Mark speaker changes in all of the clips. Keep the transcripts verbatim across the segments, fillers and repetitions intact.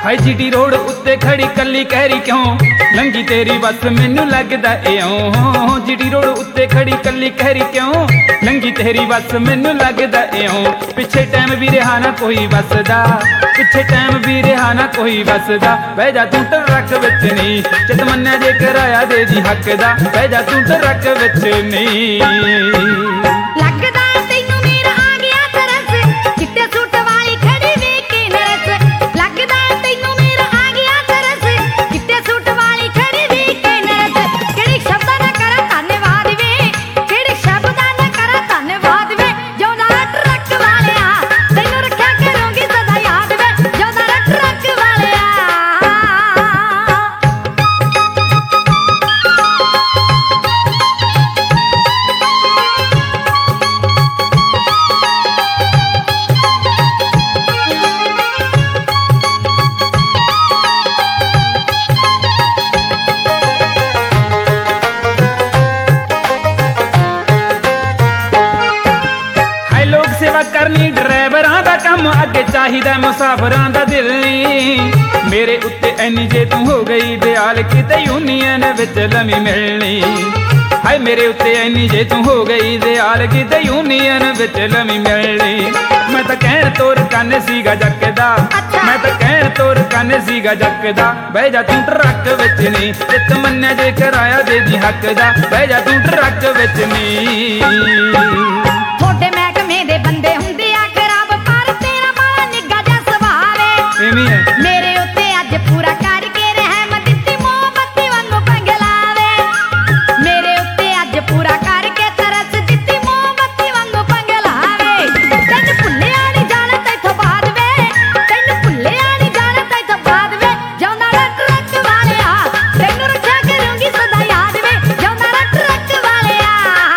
Speaker 1: हाय GT road उत्ते खड़ी कली कहरी क्यों लंगी तेरी बस मैनू लगदा इउं जीटी रोड उत्ते खड़ी कली कहरी क्यों लंगी तेरी बस मैनू लगदा इउं पिछे टाइम भी रहा ना कोई बसदा पिछे टाइम भी रहा ना कोई बसदा बह जा तू ट्रक विच नहीं चित मन्या जे कराया दे जी हक दा बह जा तू ट्रक विच नहीं
Speaker 2: लगदा तैनू मेरा आ गया तरस चिट्टे सूट वाली खड़ी वेख के नरस लगदा तैनू मेरा आ गया तरस चिट्टे सूट वाली खड़ी वेख के नरस किहड़े शब्द ना करा धन्यवाद वे किहड़े शब्द ना करा धन्यवाद वे जोदा ट्रक वालिया तैनू रखिया करूंगी सदा याद वे जोदा ट्रक वालिया
Speaker 1: सेवा करनी ड्राइवरां दा कम अगे चाहिदा मुसाफरां दा दिल नहीं मेरे उत्ते ऐनी जे तू हो गई दयाल किते यूनियन विच लमी मिलनी हाय मेरे उत्ते ऐनी जे तू हो गई दयाल किते यूनियन विच लमी मिलनी मैं तां कहण तोर कन्न सीगा जकदा मैं तां कहण तोर कन्न सीगा जकदा बह जा तू ट्रक विच नहीं चित मन्या जे कराया दे दी हक दा बह जा तू ट्रक विच नहीं
Speaker 2: थोड़े महकमे दे बंदे हुंदे आ खराब पर तेरा माड़ा निग्गा जा सवाल है मेरे उत्ते अज पूरा करके रहम दित्ती मोमबत्ती वांगू पंगलावे मेरे उत्ते अज पूरा करके तरस दित्ती मोमबत्ती वांगू पंगलावे तैनू भुल्लिया नहीं जाना तैथों बाद वे तैनू भुल्लिया नहीं जाना तैथों बाद वे जांदा रा ट्रक वालिया तैनू रखिया करूंगी सदा याद वे जांदा रा ट्रक वालिया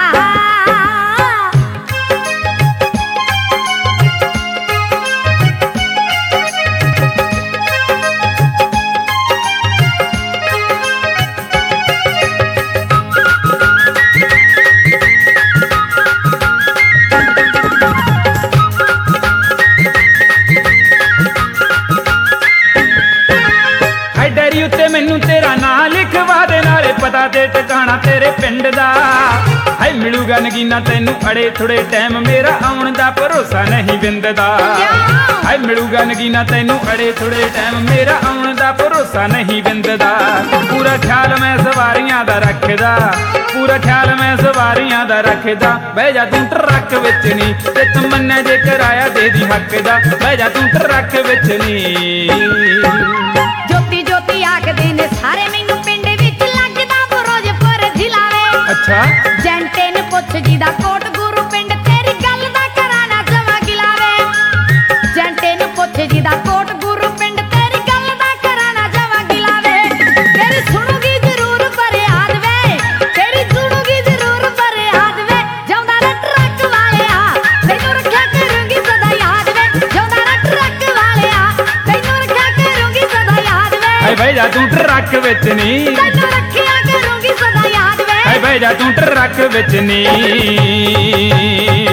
Speaker 1: डायरी उत्ते मैनू तेरा नां लिखवा दे नाले पता ते ठिकाना तेरे पिंड दा हाय मिलूगा नगीना तैनू अड़े थोड़े टाइम मेरा आउण दा भरोसा नहीं बिंददा हाय मिलूगा नगीना तैनू अड़े थोड़े टाइम मेरा आउण दा भरोसा नहीं बिंददा पूरा ख्याल मैं सवारियां दा रखदा पूरा ख्याल मैं सवारियां दा रखदा बह जा तू ट्रक विच नहीं चित मन्या जे कराया दे दी हक दा बह जा तू ट्रक विच नहीं
Speaker 2: जोती जोती आखदे ने सारे मैनू पिंड विच लगदा फिरोजपुर जिला वे
Speaker 1: अच्छा
Speaker 2: जंटे ने पुछ जी दा कोट गुरु पिंड तेरी गल दा कराना जमा गिलावे जंटे ने पुछ जी दा कोट गुरु पिंड तेरी गल दा कराना जमा गिलावे तेरी सुनूगी जरूर फरियाद वे तेरी सुनूगी जरूर फरियाद वे जांदा रा ट्रक वालिया तैनू रखिया करूंगी सदा याद वे जांदा रा ट्रक वालिया तैनू रखिया करूंगी सदा याद वे
Speaker 1: हाय बह जा तू ट्रक विच नहीं
Speaker 2: तैनू रखिया करूंगी सदा याद वे
Speaker 1: हाय बह जा तू ट्रक विच नहीं